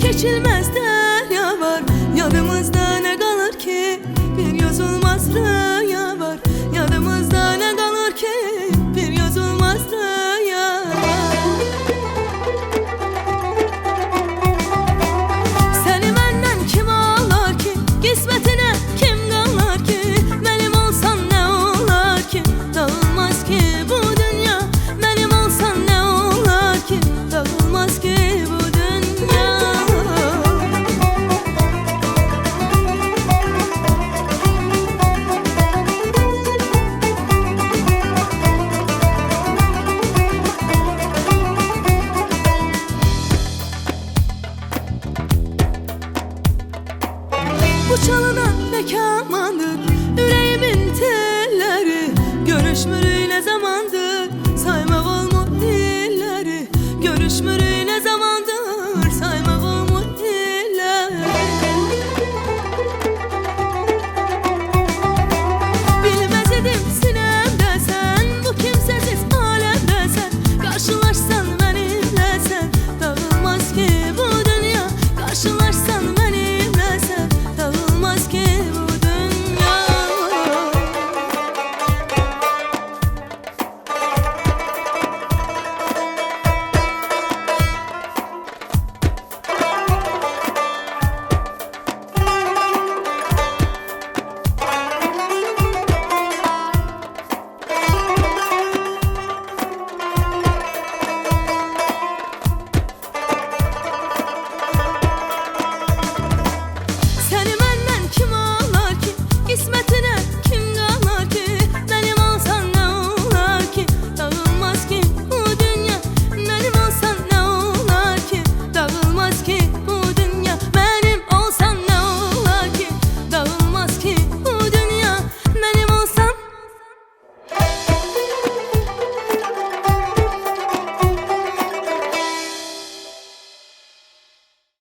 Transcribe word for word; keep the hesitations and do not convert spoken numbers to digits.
geçilmez derya var. Yadımızda ne kalır ki bir yazılmaz rüya var. Yadımızda ne kalır ki bir yazılmaz rüya var. Seni benden kim ağlar ki, kısmetine kim kalır ki? Benim olsan ne olar ki, dağılmaz ki bu dünya. Benim olsan ne olar ki, dağılmaz ki bu dünya. Bu çalınan ne kamandır, yüreğimin telleri. Görüşmürü ne zamandır, sayma olma dilleri. Görüşmürü ne zamandır, sayma